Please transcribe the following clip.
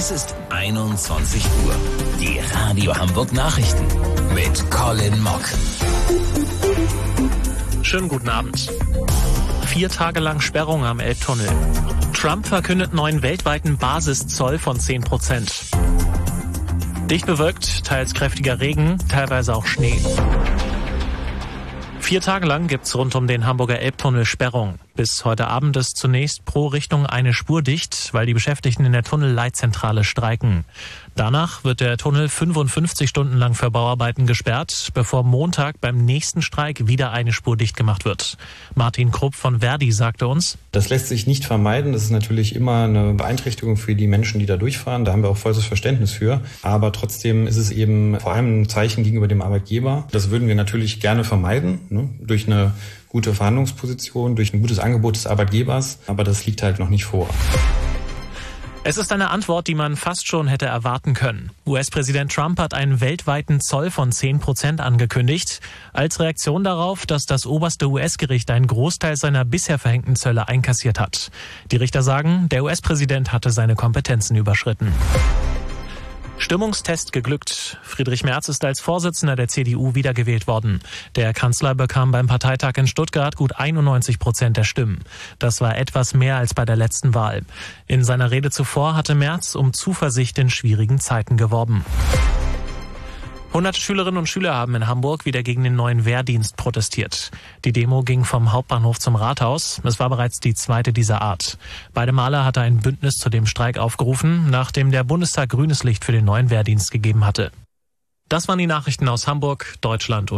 Es ist 21 Uhr. Die Radio Hamburg Nachrichten mit Colin Mock. Schönen guten Abend. 4 Tage lang Sperrung am Elbtunnel. Trump verkündet neuen weltweiten Basiszoll von 10%. Dicht bewölkt, teils kräftiger Regen, teilweise auch Schnee. 4 Tage lang gibt's rund um den Hamburger Elbtunnel Sperrung. Bis heute Abend ist zunächst pro Richtung eine Spur dicht, weil die Beschäftigten in der Tunnelleitzentrale streiken. Danach wird der Tunnel 55 Stunden lang für Bauarbeiten gesperrt, bevor Montag beim nächsten Streik wieder eine Spur dicht gemacht wird. Martin Krupp von Verdi sagte uns: Das lässt sich nicht vermeiden. Das ist natürlich immer eine Beeinträchtigung für die Menschen, die da durchfahren. Da haben wir auch volles Verständnis für. Aber trotzdem ist es eben vor allem ein Zeichen gegenüber dem Arbeitgeber. Das würden wir natürlich gerne vermeiden, ne? Durch eine gute Verhandlungsposition, durch ein gutes Angebot des Arbeitgebers. Aber das liegt halt noch nicht vor. Es ist eine Antwort, die man fast schon hätte erwarten können. US-Präsident Trump hat einen weltweiten Zoll von 10% angekündigt, als Reaktion darauf, dass das oberste US-Gericht einen Großteil seiner bisher verhängten Zölle einkassiert hat. Die Richter sagen, der US-Präsident hatte seine Kompetenzen überschritten. Stimmungstest geglückt. Friedrich Merz ist als Vorsitzender der CDU wiedergewählt worden. Der Kanzler bekam beim Parteitag in Stuttgart gut 91% der Stimmen. Das war etwas mehr als bei der letzten Wahl. In seiner Rede zuvor hatte Merz um Zuversicht in schwierigen Zeiten geworben. 100 Schülerinnen und Schüler haben in Hamburg wieder gegen den neuen Wehrdienst protestiert. Die Demo ging vom Hauptbahnhof zum Rathaus. Es war bereits die zweite dieser Art. Beide Male hatte ein Bündnis zu dem Streik aufgerufen, nachdem der Bundestag grünes Licht für den neuen Wehrdienst gegeben hatte. Das waren die Nachrichten aus Hamburg, Deutschland und